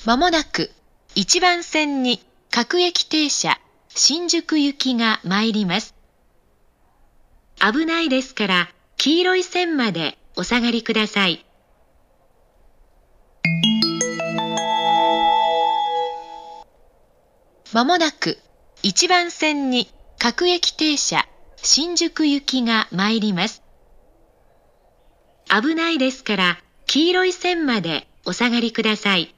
まもなく1番線に各駅停車新宿行きが参ります。危ないですから黄色い線までお下がりください。まもなく1番線に各駅停車新宿行きが参ります。危ないですから黄色い線までお下がりください。